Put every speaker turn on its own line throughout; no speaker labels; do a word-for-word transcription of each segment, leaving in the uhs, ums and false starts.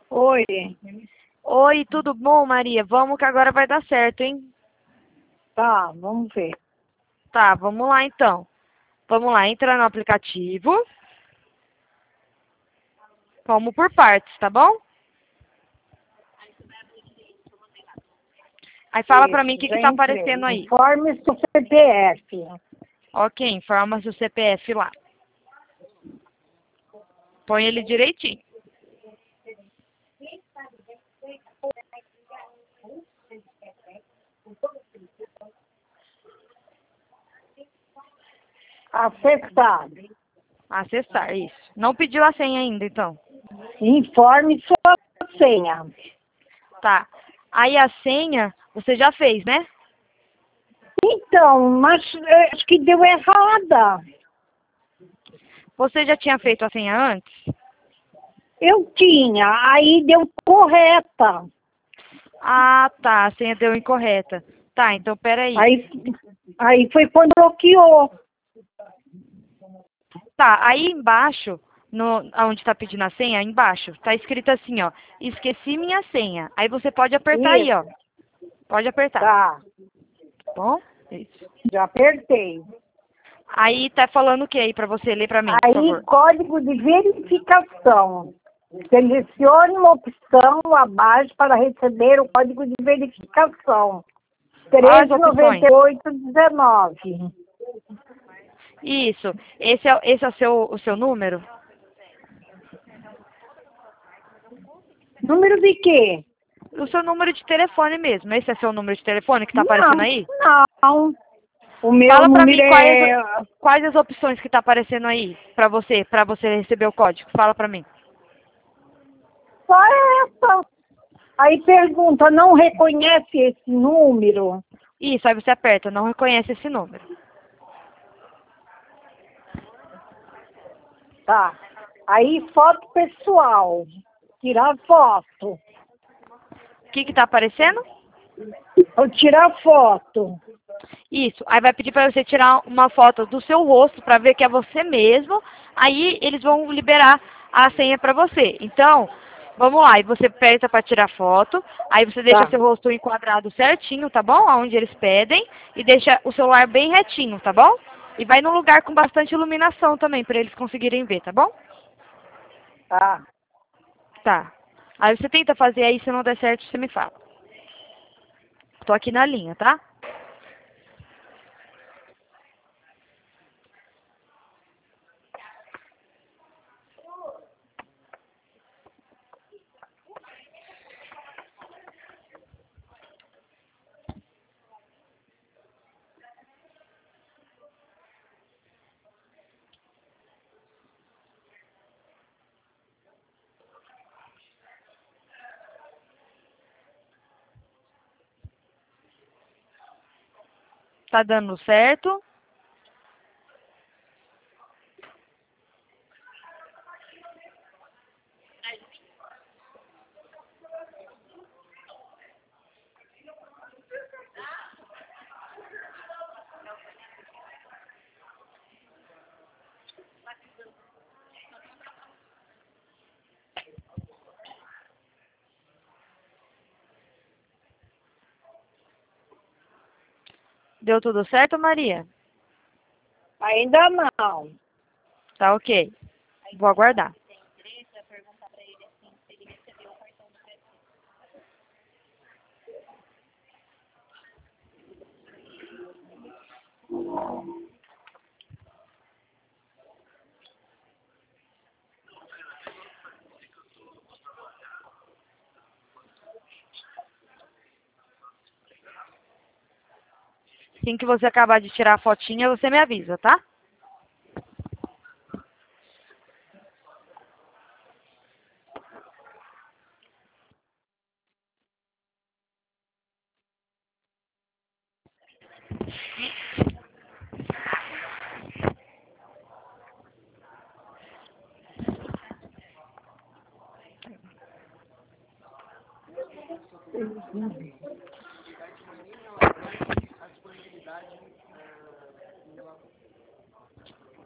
Oi,
Oi, tudo bom, Maria? Vamos que agora vai dar certo, hein?
tá, vamos ver.
Tá, vamos lá então. Vamos lá, entra no aplicativo. Vamos por partes, tá bom? Aí fala pra mim o
Isso,
que
já
que tá
entrei.
aparecendo aí.
Informe seu C P F.
Ok, informa seu C P F lá. Põe ele direitinho.
Acessar.
Acessar, isso. Não pediu a senha ainda, então.
Informe sua senha.
Tá. Aí a senha, você já fez, né?
Então, mas eh, acho que deu errada.
Você já tinha feito a senha antes?
Eu tinha, aí deu correta.
Ah, tá. A senha deu incorreta. Tá, então peraí.
Aí, aí foi quando bloqueou.
Tá, aí embaixo, no, onde está pedindo a senha, embaixo, tá escrito assim, ó. Esqueci minha senha. Aí você pode apertar aí, ó.
Isso,
Pode apertar.
tá.
Tá bom? Isso.
Já apertei.
Aí tá falando o que aí pra você ler pra mim, por
Aí,
favor?
código de verificação. Selecione uma opção abaixo para receber o código de verificação.
Quais
três
as
noventa
opções?
e oito dezenove.
Isso. Esse é, esse é o seu, o seu número?
Número de quê?
O seu número de telefone mesmo. Esse é seu número de telefone que tá aparecendo
Não,
aí?
não. O meu
Fala pra
número
mim quais,
é...
quais as opções que tá aparecendo aí pra você, pra você receber o código. Fala pra mim.
Só essa. Aí pergunta, não reconhece esse número?
Isso, aí você aperta, não reconhece esse número.
Tá. Aí foto pessoal. Tirar foto.
O que que tá aparecendo?
Vou tirar foto.
Isso. Aí vai pedir para você tirar uma foto do seu rosto para ver que é você mesmo. Aí eles vão liberar a senha para você. Então, vamos lá. E você aperta para tirar foto. Aí você deixa
Tá.
seu rosto enquadrado certinho, tá bom? Aonde eles pedem. E deixa o celular bem retinho, tá bom? E vai num lugar com bastante iluminação também, para eles conseguirem ver, tá bom?
Tá.
Tá. Aí você tenta fazer aí, se não der certo, você me fala. Tô aqui na linha, tá? Tá dando certo? Deu tudo certo, Maria?
Ainda não.
Tá ok. Vou aguardar. Assim que você acabar de tirar a fotinha, você me avisa, tá?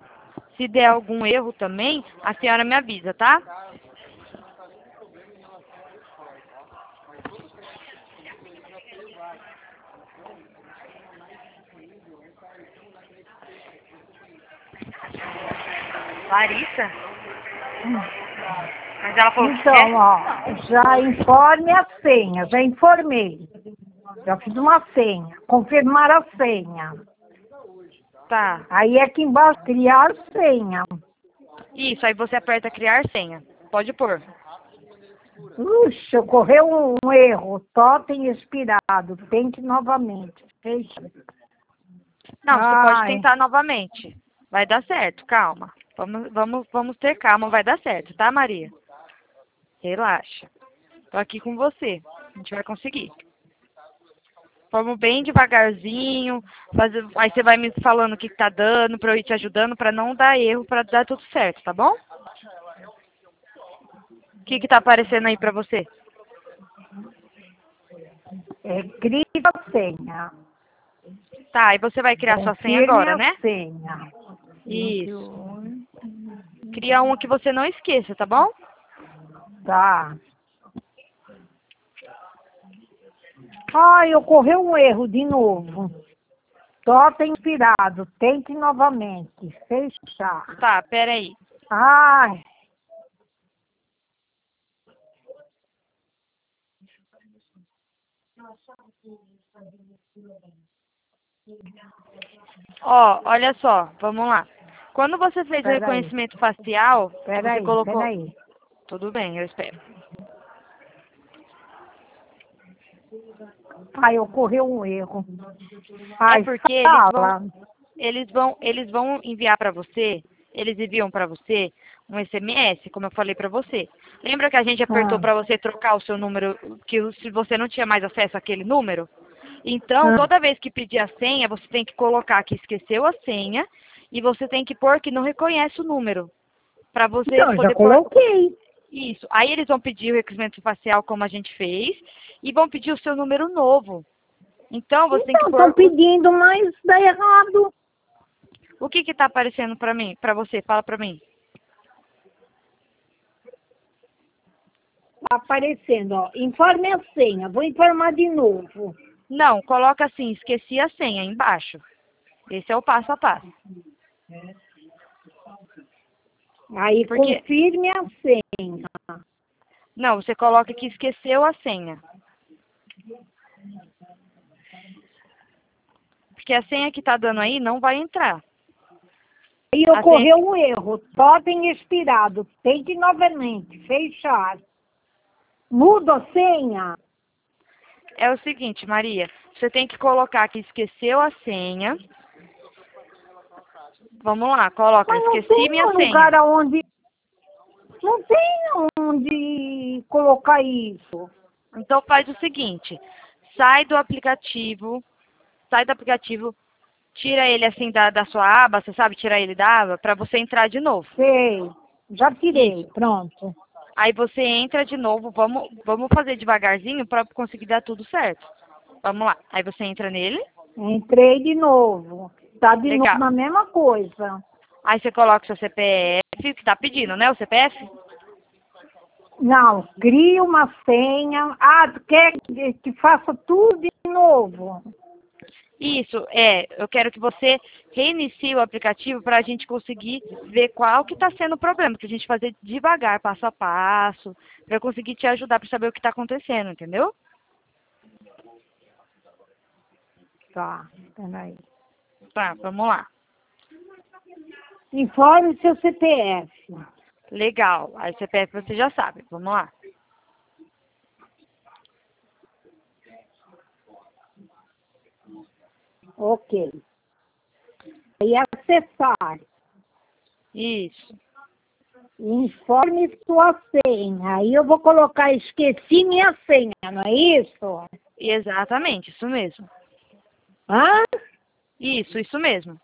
Se der algum erro também, a senhora me avisa, tá? Larissa? Mas ela falou que
Então,
quer?
ó, já informe a senha, já informei. Já fiz uma senha, confirmar a senha.
Tá.
Aí aqui embaixo, criar senha.
Isso, aí você aperta criar senha. Pode pôr.
Ux, ocorreu um, um erro, totem expirado, tente novamente. Fecha.
Não, você
Ai.
pode tentar novamente. Vai dar certo, calma. Vamos, vamos, vamos ter calma, vai dar certo, tá, Maria? Relaxa. Tô aqui com você. A gente vai conseguir. Vamos bem devagarzinho. Fazer, aí você vai me falando o que, que tá dando, pra eu ir te ajudando, pra não dar erro, pra dar tudo certo, tá bom? O que que tá aparecendo aí pra você?
É, cria a senha.
Tá, e você vai criar sua senha
Confirme
agora,
a
né?
senha.
Isso. Cria uma que você não esqueça, tá bom?
Tá. Ai, ocorreu um erro de novo. Totem inspirado, tente novamente. Fechar.
Tá, peraí.
Ai.
Ó, olha só, vamos lá. Quando você fez o
Peraí.
reconhecimento facial, você
Peraí,
colocou...
peraí.
Tudo bem, eu espero.
Ai, ocorreu um erro. Ai,
É porque eles
fala.
vão, eles vão, eles vão enviar para você, eles enviam para você um S M S, como eu falei para você. Lembra que a gente apertou
Ah.
para você trocar o seu número, que o- se você não tinha mais acesso àquele número? Então,
Ah.
toda vez que pedir a senha, você tem que colocar que esqueceu a senha e você tem que pôr que não reconhece o número. Para você
Então, já
poder pôr
coloquei.
isso. Aí eles vão pedir o reconhecimento facial, como a gente fez, e vão pedir o seu número novo. Então, você tem que
Então,
pôr...
estão pedindo, mas dá errado.
O que que tá aparecendo pra mim, pra você? Fala pra mim.
Tá aparecendo, ó. Informe a senha. Vou informar de novo.
Não, coloca assim, esqueci a senha embaixo. Esse é o passo a passo.
Aí,
Porque...
confirme a senha.
Não, você coloca que esqueceu a senha. Porque a senha que tá dando aí não vai entrar.
Aí
A
ocorreu
senha...
um erro. Totem expirado. Tente novamente. Fechar. Muda a senha.
É o seguinte, Maria. Você tem que colocar que esqueceu a senha. Vamos lá, coloca,
Mas não
esqueci
tem
minha
um
senha.
lugar onde... Não tem onde colocar isso.
Então faz o seguinte, sai do aplicativo, sai do aplicativo, tira ele assim da, da sua aba, você sabe tirar ele da aba, para você entrar de novo.
Sei. Já tirei.
Isso.
Pronto.
Aí você entra de novo, vamos, vamos fazer devagarzinho para conseguir dar tudo certo. Vamos lá, aí você entra nele.
Entrei de novo. Tá de
Legal.
novo na mesma coisa.
Aí você coloca o seu C P F, que tá pedindo, né, o C P F?
Não, cria uma senha. Ah, tu quer que que faça tudo de novo?
Isso, é, eu quero que você reinicie o aplicativo para a gente conseguir ver qual que está sendo o problema, para a gente fazer devagar, passo a passo, para eu conseguir te ajudar para saber o que está acontecendo, entendeu?
Tá, peraí.
Tá, vamos lá.
Informe seu C P F.
Legal, aí C P F você já sabe, vamos lá.
Ok. E acessar.
Isso,
Informe sua senha. Aí eu vou colocar esqueci minha senha, não é isso?
exatamente, isso mesmo.
Hã?
Isso, isso mesmo.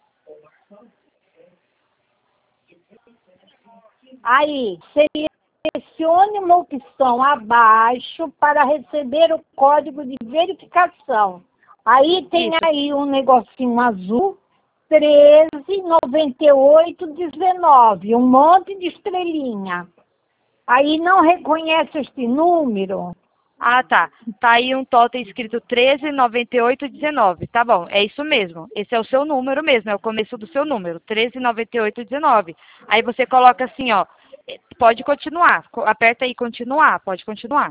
Aí, selecione uma opção abaixo para receber o código de verificação. Aí tem
Isso.
aí um negocinho azul, treze, noventa e oito, dezenove, um monte de estrelinha. Aí não reconhece este número,
Ah, tá. Tá aí um totem escrito treze, noventa e oito, dezenove. Tá bom, é isso mesmo. Esse é o seu número mesmo, é o começo do seu número. treze, noventa e oito, dezenove. Aí você coloca assim, ó. Pode continuar. Co- Aperta aí continuar. Pode continuar.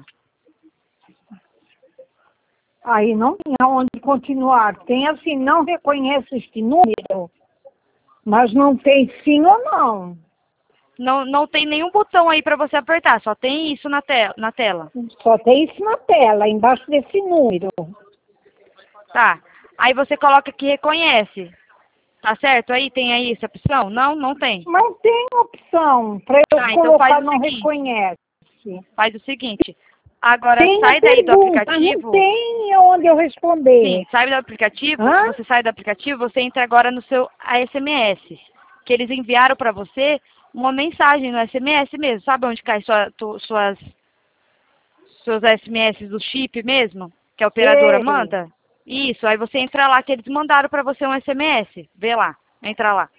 Aí não tem aonde continuar. Tem assim, não reconhece este número, mas não tem sim ou não.
Não, não tem nenhum botão aí para você apertar, só tem isso na, te na tela.
Só tem isso na tela, embaixo desse número.
Tá. Aí você coloca que reconhece. Tá certo? Aí tem aí essa opção? Não, não tem.
Não tem opção para eu
Tá, então faz
colocar
o
não
seguinte.
reconhece.
Faz o seguinte. Agora
Tem a
sai daí do
pergunta, não
aplicativo.
tem onde eu responder.
Sim, sai do aplicativo.
Hã?
Você sai do aplicativo, você entra agora no seu S M S. Que eles enviaram para você uma mensagem no S M S mesmo. Sabe onde cai sua, tu, suas, seus S M S do chip mesmo? Que a operadora
Sei.
manda? Isso, aí você entra lá que eles mandaram para você um S M S. Vê lá, entra lá.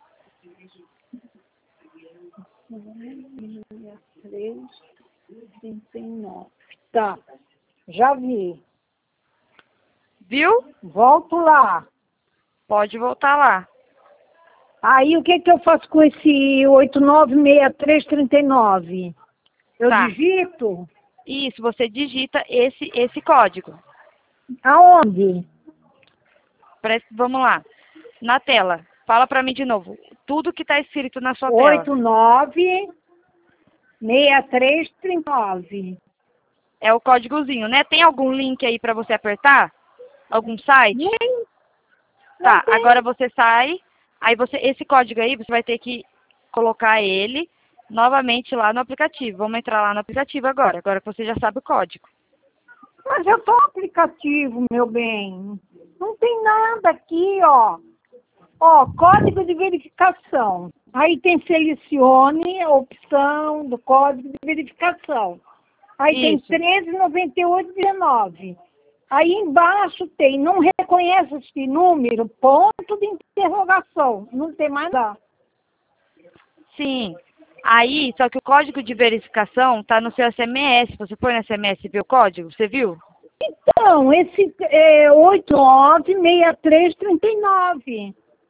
três, trinta e nove. Tá, já vi.
Viu?
Volto lá.
Pode voltar lá.
Aí o que que eu faço com esse oito nove seis três três nove? Eu
Tá.
digito?
Isso, você digita esse, esse código.
Aonde?
Presta- Vamos lá. Na tela. Fala para mim de novo. Tudo que está escrito na sua tela.
oito nove seis três três nove.
É o códigozinho, né? Tem algum link aí para você apertar? Algum site?
Nem, não
Tá,
tem.
agora você sai. Aí você, esse código aí, você vai ter que colocar ele novamente lá no aplicativo. Vamos entrar lá no aplicativo agora. Agora que você já sabe o código.
Mas eu tô no aplicativo, meu bem. Não tem nada aqui, ó. Ó, código de verificação. Aí tem selecione a opção do código de verificação. Aí tem
Isso.
treze, noventa e oito, dezenove. Aí embaixo tem, não reconhece esse número, ponto de interrogação. Não tem mais nada.
Sim. Aí, só que o código de verificação tá no seu S M S. Você foi no S M S e viu o código? Você viu?
Então, esse é oito nove seis três três nove.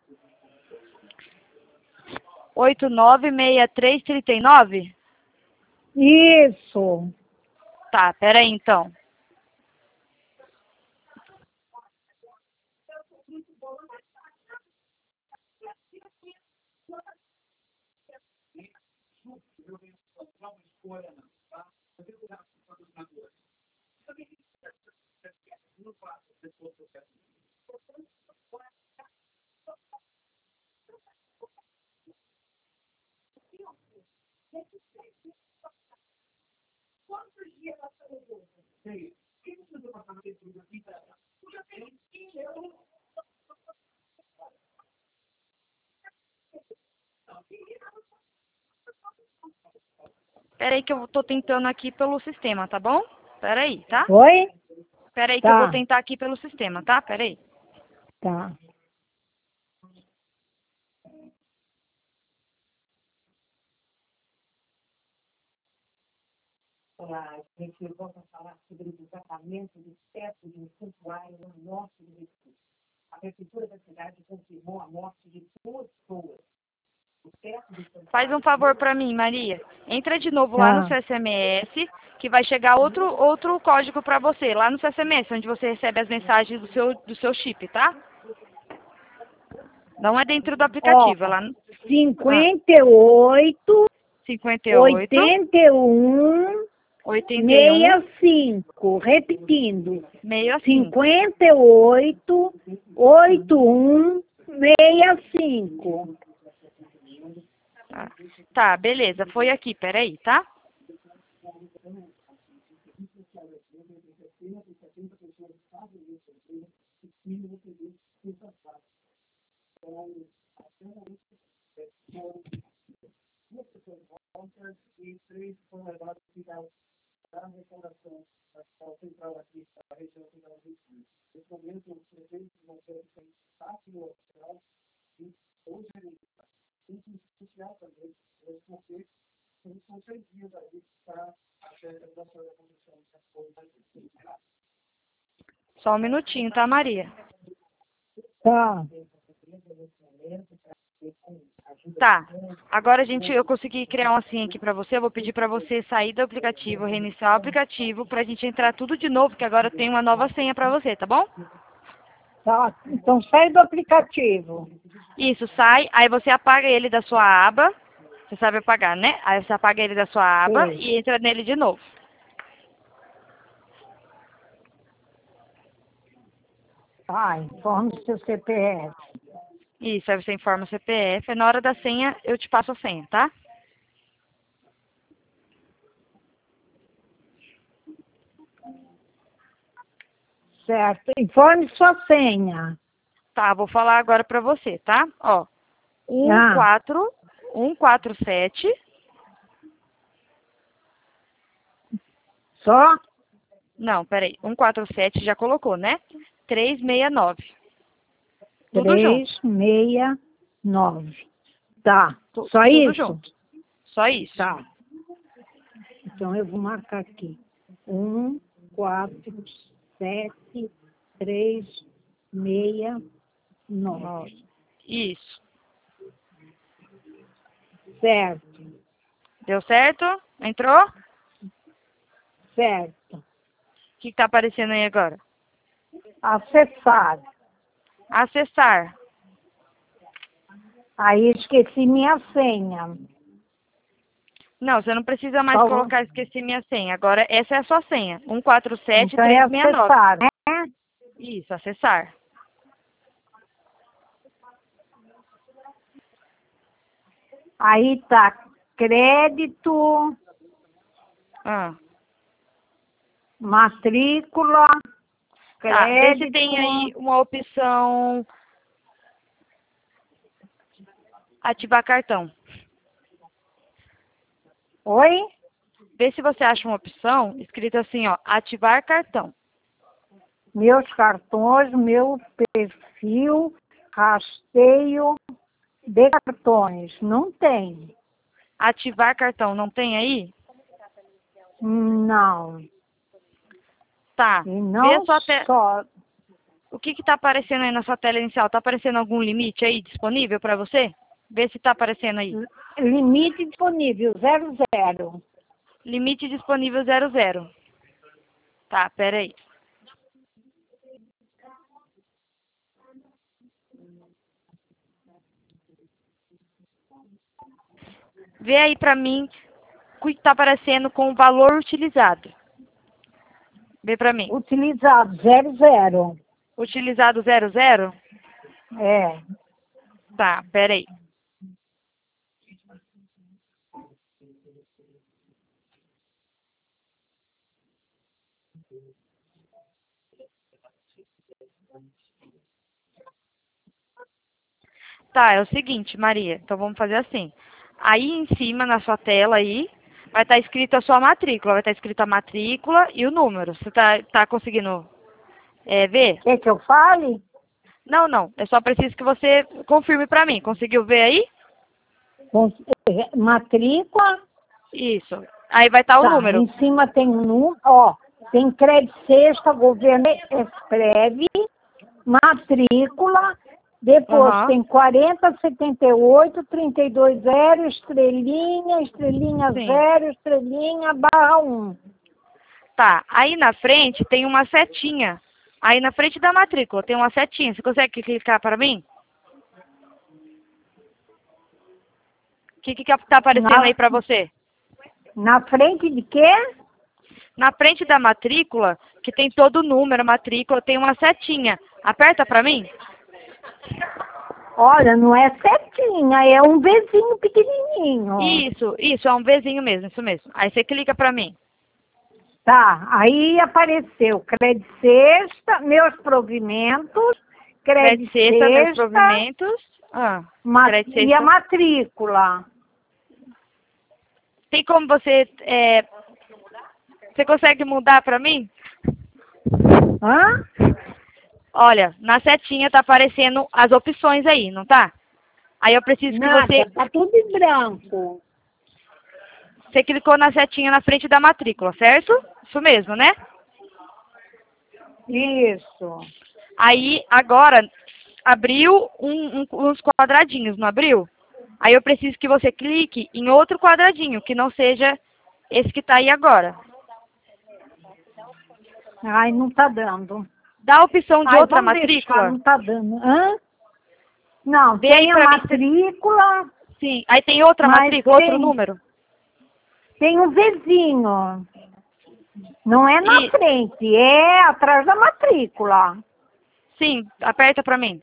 oito nove seis três três nove?
Isso.
Tá, peraí então. Peraí que eu tô tentando aqui pelo sistema, tá bom? Peraí, tá?
Oi?
Peraí que eu vou
Tá,
tentar aqui pelo sistema, tá? Peraí.
tá. Olá, gente, eu vou falar sobre o desatamento do teto de um santuário no norte do Recife. A prefeitura da cidade confirmou a morte de duas pessoas. O teto do
Faz um
santuário...
favor pra mim, Maria. Entra de novo lá no
Tá.
seu S M S, que vai chegar outro, outro código pra você, lá no seu S M S, onde você recebe as mensagens do seu, do seu chip, tá? Não é dentro do
Ó,
aplicativo, é lá no ah,
cinquenta e oito,
cinquenta e oito,
oitenta e um,
oitenta e um,
sessenta e cinco. Repetindo.
sessenta e cinco.
cinquenta e oito, oitenta e um, sessenta e cinco.
Tá. Tá, beleza, foi aqui, peraí, tá? Só um minutinho, tá, Maria?
Tá.
Tá. Agora, gente, eu consegui criar uma senha aqui pra você. Eu vou pedir pra você sair do aplicativo, reiniciar o aplicativo, pra gente entrar tudo de novo, que agora tem uma nova senha pra você, tá bom?
Tá. Então sai do aplicativo.
Isso, sai, aí você apaga ele da sua aba. Você sabe apagar, né? Aí você apaga ele da sua aba
Sim.
e entra nele de novo.
Tá, informe seu C P F.
Isso, aí você informa o C P F. Na hora da senha, eu te passo a senha, tá?
Certo. Informe sua senha.
Tá, vou falar agora pra você, tá? Ó, um
Ah.
quatro um quatro sete.
Só?
Não, peraí. um quatro sete já colocou, né? três seis nove. Tudo
três,
junto.
seis, nove. Tá.
Tu-
Só
tudo
isso?
junto. Só isso.
Tá. Então eu vou marcar aqui. Um, quatro, sete, três, seis, nove.
Isso.
Certo.
Deu certo? Entrou?
Certo.
O que, que tá aparecendo aí agora?
Acessar.
Acessar.
Aí esqueci minha senha.
Não, você não precisa mais
Qual?
colocar esqueci minha senha. Agora essa é a sua senha. um quatro sete
Então é
três seis nove.
acessar, né?
Isso, acessar.
Aí tá crédito,
Ah.
matrícula,
Tá, vê
crédito.
se tem aí uma opção ativar cartão.
Oi?
Vê se você acha uma opção escrita assim, ó, ativar cartão.
Meus cartões, meu perfil, rasteio de cartões. Não tem.
Ativar cartão, não tem aí?
Não.
Tá.
E
Vê
não
a sua te...
só.
O que que tá aparecendo aí na sua tela inicial? Tá aparecendo algum limite aí disponível para você? Vê se tá aparecendo aí.
Limite disponível, zero, zero.
Limite disponível zero zero. Tá, pera aí. Vê aí pra mim o que tá aparecendo com o valor utilizado. Vê pra mim.
Utilizado, zero, zero.
Utilizado zero zero?
É.
Tá, pera aí. Tá, é o seguinte, Maria. Então vamos fazer assim. Aí em cima, na sua tela aí, vai estar escrito a sua matrícula. Vai estar escrito a matrícula e o número. Você tá, tá conseguindo é, ver?
Quer que eu fale?
Não, não. Eu só preciso que você confirme pra mim. Conseguiu ver aí?
Com- é, Matrícula.
Isso. Aí vai estar o
Tá,
número.
em cima tem um número, ó, tem crédito sexta, governo escreve, matrícula, depois
Aham.
tem quarenta, setenta e oito, trinta e dois, zero, estrelinha, estrelinha
Sim.
zero, estrelinha, barra um.
Tá. Aí na frente tem uma setinha. Aí na frente da matrícula tem uma setinha. Você consegue clicar para mim? O que que tá aparecendo
Na,
aí pra você?
na frente de quê?
Na frente da matrícula, que tem todo o número, a matrícula, tem uma setinha. Aperta pra mim.
Olha, não é setinha, é um Vzinho pequenininho.
Isso, isso, é um Vzinho mesmo, isso mesmo. Aí você clica pra mim.
Tá, aí apareceu crédito sexta, meus provimentos, crédito
Crédito sexta, meus
sexta,
provimentos. Ah,
ma-
crédito
e a
sexta.
matrícula.
Tem como você... É, você consegue mudar pra mim?
Hã?
Olha, na setinha tá aparecendo as opções aí, não tá? Aí eu preciso que
Nada,
você...
tá tudo em branco.
Você clicou na setinha na frente da matrícula, certo? Isso mesmo, né?
Isso.
Aí, agora, abriu um, um, uns quadradinhos, não abriu? Aí eu preciso que você clique em outro quadradinho, que não seja esse que está aí agora.
Ai, não tá dando.
Dá a opção de
Ai,
outra
vamos
matrícula?
deixar, não tá dando. Hã? Não,
Vê aí
tem a
pra mim se-
matrícula,
Sim. Aí tem outra
mas
matrícula, outro
tem,
número?
tem um vizinho. Não é na
E,
frente, é atrás da matrícula.
sim, aperta pra mim.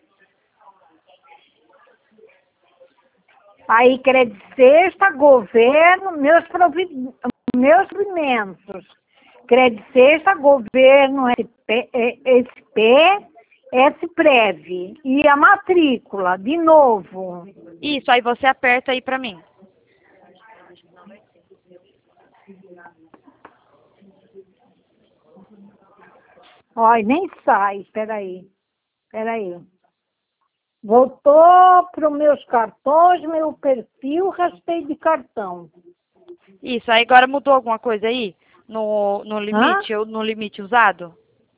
Aí, crédito sexta, governo, meus, provi... meus provimentos. Crédito sexta, governo, S P, S P, S-Prev. E a matrícula, de novo.
Isso, aí você aperta aí pra mim.
Olha, nem sai, peraí, peraí. Voltou para os meus cartões, meu perfil, rastreio de cartão.
Isso, aí agora mudou alguma coisa aí? No, no
Hã?
limite, ou no limite usado?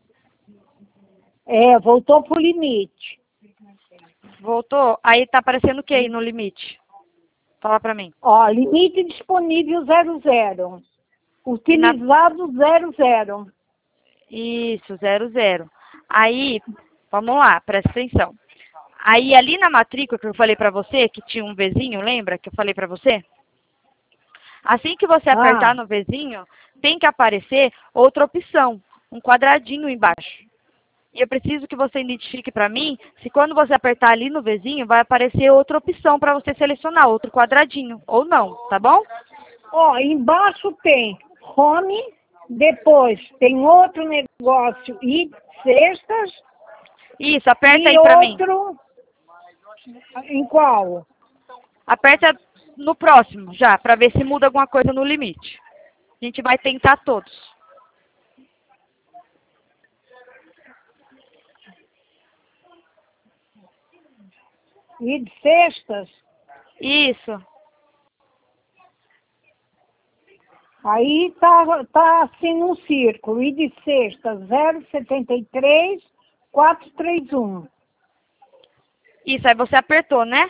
É, voltou para o limite.
Voltou? Aí tá aparecendo o que aí no limite? Fala pra mim.
Ó, limite disponível zero zero.
E na...
Utilizado zero zero.
Isso, zero, zero. Aí, vamos lá, presta atenção. Aí ali na matrícula que eu falei pra você, que tinha um Vzinho, lembra que eu falei pra você? Assim que você
Ah,
apertar no Vzinho, tem que aparecer outra opção, um quadradinho embaixo. E eu preciso que você identifique para mim se quando você apertar ali no Vzinho, vai aparecer outra opção para você selecionar, outro quadradinho, ou não, tá bom?
ó, embaixo tem home, depois tem outro negócio e cestas
Isso, aperta
e
aí para mim.
outro em qual?
Aperta no próximo já, para ver se muda alguma coisa no limite. A gente vai tentar todos.
E de cestas.
Isso.
Aí tá, tá assim num círculo. E de sexta, zero setenta e três, quatrocentos e trinta e um.
Isso, aí você apertou, né?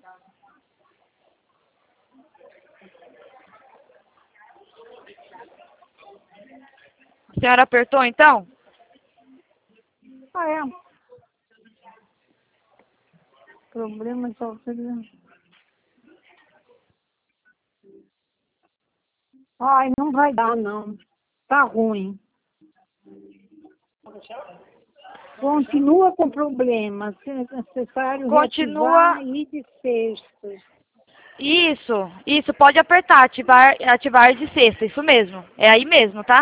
A senhora apertou, então?
Ah, é. Problema de autorização. Ai, não vai dar, não. Tá ruim. Continua com problema. Se é necessário
Continua.
reativar e de sextas.
Isso, isso, pode apertar, ativar, ativar de sexta, isso mesmo. É aí mesmo, tá?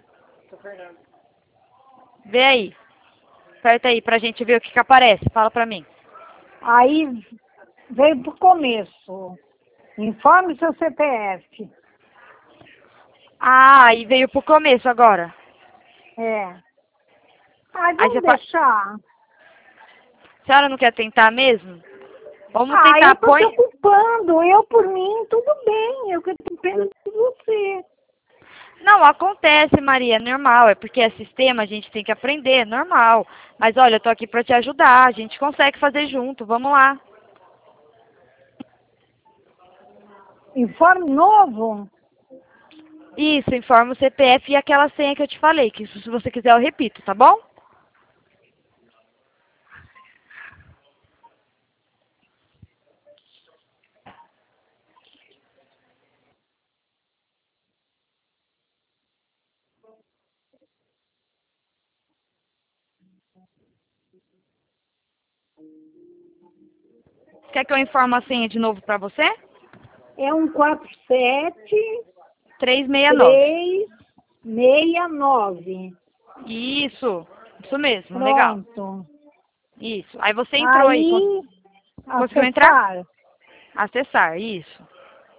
Vê aí. Aperta aí pra gente ver o que que aparece. Fala pra mim.
Aí veio pro começo. Informe seu C P F.
Ah, e veio pro começo agora.
É. Ai,
Aí
vamos
você fa...
deixar.
A senhora não quer tentar mesmo? Vamos
Ah,
tentar,
eu tô
põe...
preocupando. Eu, por mim, tudo bem. Eu que tô pena de você.
Não, acontece, Maria, é normal. É porque é sistema, a gente tem que aprender, é normal. Mas olha, eu tô aqui pra te ajudar. A gente consegue fazer junto, vamos lá.
Informe novo?
Isso, informa o C P F e aquela senha que eu te falei, que se você quiser eu repito, tá bom? Quer que eu informe a senha de novo pra você?
É um quatro sete
trezentos e sessenta e nove.
três seis nove.
Isso, isso mesmo, legal.
Pronto.
Isso. Aí você entrou aí, cons-
Aí,
conseguiu entrar?
acessar.
Acessar, isso.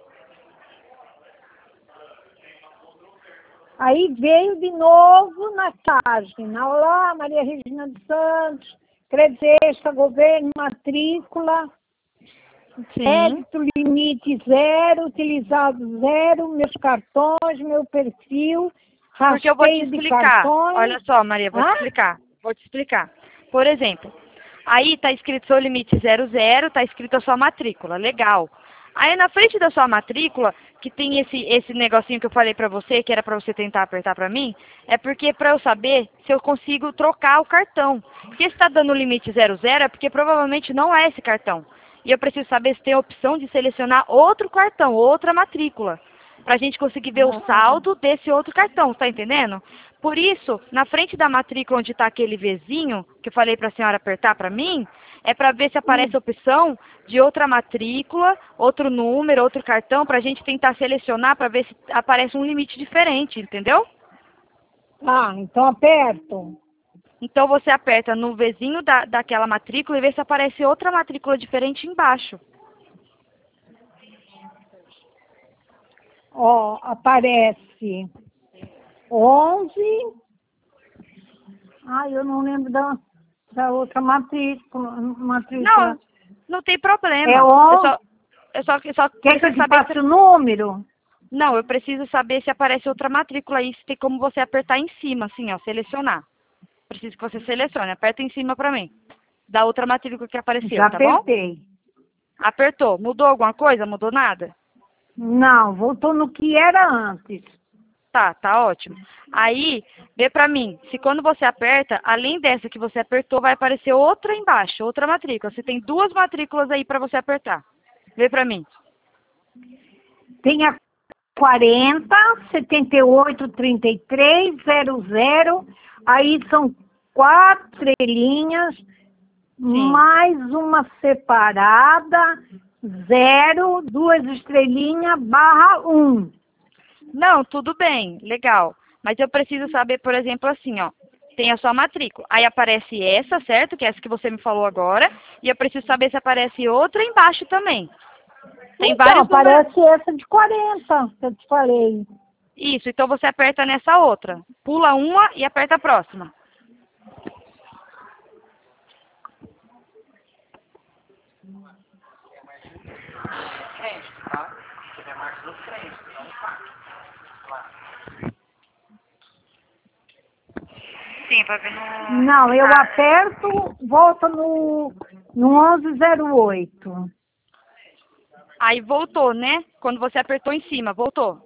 Aí veio de novo na página. Olá, Maria Regina dos Santos, crédito extra, governo, matrícula.
Sim.
Crédito limite zero, utilizado zero, meus cartões, meu perfil,
Porque eu vou te
rasteio de
explicar.
cartões.
Olha só, Maria, vou te
Hã?
explicar. Vou te explicar. Por exemplo, aí tá escrito seu limite zero zero, tá escrito a sua matrícula. Legal. Aí na frente da sua matrícula, que tem esse, esse negocinho que eu falei pra você, que era pra você tentar apertar pra mim, é porque pra eu saber se eu consigo trocar o cartão. Porque se tá dando o limite zero zero, é porque provavelmente não é esse cartão. E eu preciso saber se tem a opção de selecionar outro cartão, outra matrícula, pra gente conseguir ver o saldo desse outro cartão, tá entendendo? Por isso, na frente da matrícula onde tá aquele Vzinho, que eu falei pra senhora apertar pra mim, é pra ver se aparece a opção de outra matrícula, outro número, outro cartão, pra gente tentar selecionar pra ver se aparece um limite diferente, entendeu?
Ah, então aperto.
Então você aperta no Vzinho da, daquela matrícula e vê se aparece outra matrícula diferente embaixo.
Ó, aparece onze. Ai, eu não lembro da, da outra matrícula. matrícula.
Não, não tem problema.
É
Eu
onze.
só, eu só, eu só
Quer que eu
preciso
te
saber
passe
se...
o número?
Não, eu preciso saber se aparece outra matrícula aí, se tem como você apertar em cima, assim, ó, selecionar. Preciso que você selecione, aperta em cima pra mim. Da outra matrícula que apareceu,
Já
tá bom?
apertei.
Apertou. Mudou alguma coisa? Mudou nada?
Não, voltou no que era antes.
Tá, tá ótimo. Aí, vê pra mim, se quando você aperta, além dessa que você apertou, vai aparecer outra embaixo, outra matrícula. Você tem duas matrículas aí pra você apertar. Vê pra mim.
Tem a quarenta, setenta e oito, trinta e três, zero zero. Aí são quatro estrelinhas,
Sim.
mais uma separada, zero, duas estrelinhas, barra um.
Não, tudo bem, legal. Mas eu preciso saber, por exemplo, assim, ó. Tem a sua matrícula. Aí aparece essa, certo? Que é essa que você me falou agora. E eu preciso saber se aparece outra embaixo também. Tem
Então,
vários números.
aparece essa de quarenta, que eu te falei.
Isso, então você aperta nessa outra. Pula uma e aperta a próxima. Sim, pra ver no...
Não, eu aperto, volta no, no onze zero oito.
Aí voltou, né? Quando você apertou em cima, voltou.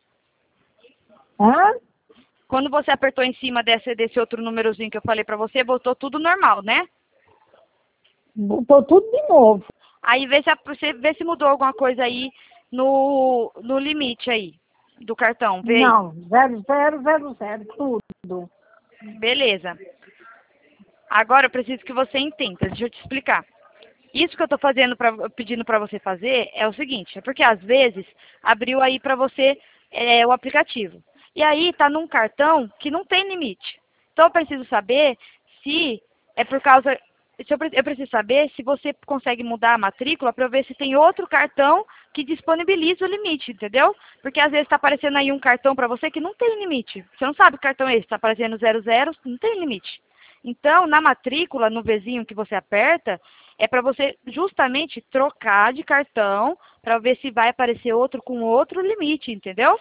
Hã?
Quando você apertou em cima desse, desse outro númerozinho que eu falei pra você, voltou tudo normal, né?
Botou tudo de novo.
Aí vê se, a- você vê se mudou alguma coisa aí no, no limite aí do cartão. Vê aí.
Não, zero zero zero zero, tudo.
Beleza. Agora eu preciso que você entenda. Deixa eu te explicar. Isso que eu tô fazendo pra, pedindo para você fazer é o seguinte, é porque às vezes abriu aí para você é, o aplicativo. E aí tá num cartão que não tem limite. Então eu preciso saber se é por causa se eu, pre- eu preciso saber se você consegue mudar a matrícula para eu ver se tem outro cartão que disponibiliza o limite, entendeu? Porque às vezes está aparecendo aí um cartão para você que não tem limite. Você não sabe que cartão é esse, está aparecendo zero zero, não tem limite. Então, na matrícula, no Vzinho que você aperta, é para você justamente trocar de cartão para ver se vai aparecer outro com outro limite, entendeu?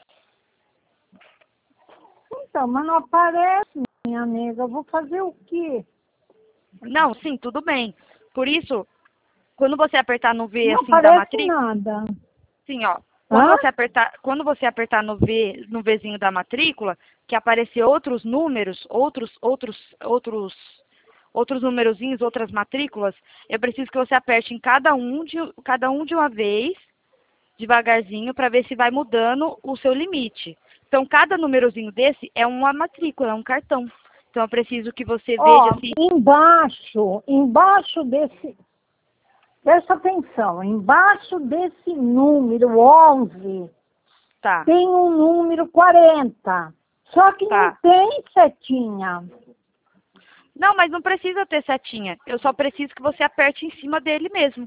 Então, mas não aparece, minha amiga. Eu vou fazer o quê?
Não, sim, tudo bem. Por isso, quando você apertar no V
Não
assim da
aparece
matrícula,
nada.
sim, ó. Quando
Hã?
você apertar, quando você apertar no V, no Vzinho da matrícula, que aparecer outros números, outros, outros, outros, outros numerozinhos, outras matrículas, eu preciso que você aperte em cada um de, cada um de uma vez, devagarzinho, para ver se vai mudando o seu limite. Então, cada númerozinho desse é uma matrícula, é um cartão. Então, eu preciso que você veja
Ó,
se...
embaixo, embaixo desse... Presta atenção, embaixo desse número onze,
Tá,
tem um número quarenta. Só que não
tá.
tem setinha.
Não, mas não precisa ter setinha. Eu só preciso que você aperte em cima dele mesmo.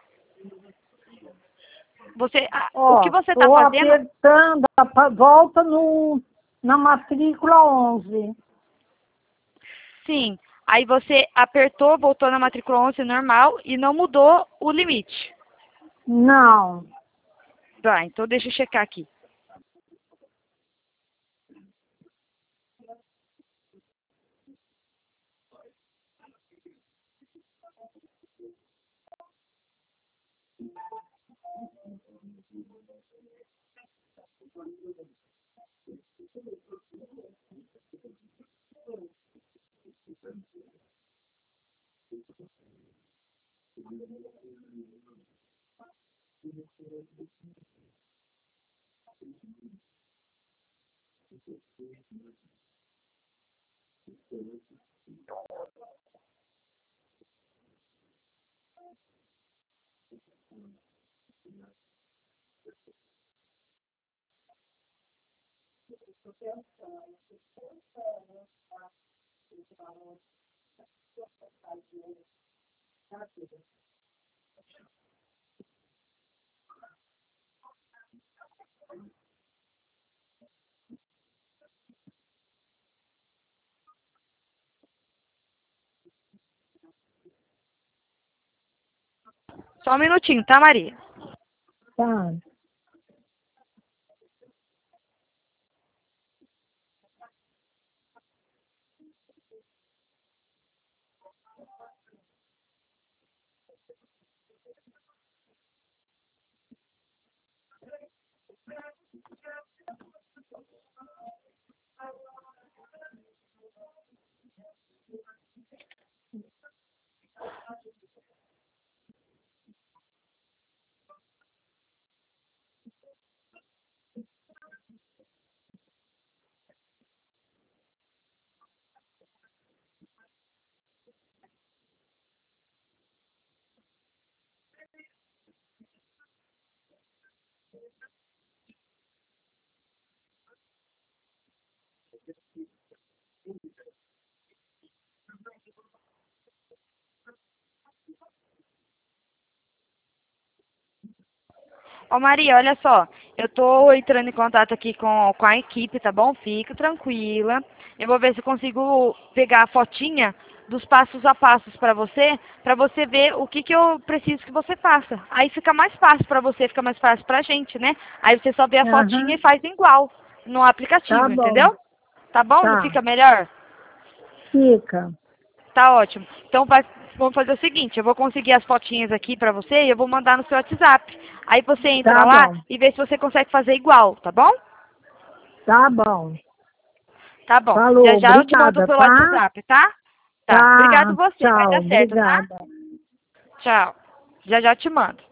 Você, a- o que
Ó,
você está
tô
fazendo...
apertando, apa- volta no, na matrícula onze.
Sim. Aí você apertou, voltou na matrícula onze normal e não mudou o limite.
Não.
Tá, então deixa eu checar aqui. Só um minutinho, tá, Maria?
Tá.
Ó, Maria, olha só, eu tô entrando em contato aqui com, com a equipe, tá bom? Fica tranquila. Eu vou ver se eu consigo pegar a fotinha dos passos a passos para você, para você ver o que que eu preciso que você faça. Aí fica mais fácil para você, fica mais fácil pra gente, né? Aí você só vê a fotinha
Aham.
e faz igual no
Tá
aplicativo,
bom.
entendeu? Tá bom? Não
Tá.
fica melhor?
Fica.
Tá ótimo. Então vai, vamos fazer o seguinte, eu vou conseguir as fotinhas aqui pra você e eu vou mandar no seu WhatsApp. Aí você entra
Tá
lá
bom.
e vê se você consegue fazer igual, tá bom?
Tá bom.
Tá bom. Já
Falou.
já eu te mando
Obrigada,
pelo
tá?
WhatsApp, tá? Tá. Obrigado
Tá.
você, vai
Tchau.
dar certo, tá?
Obrigada.
Tchau. Já já eu te mando.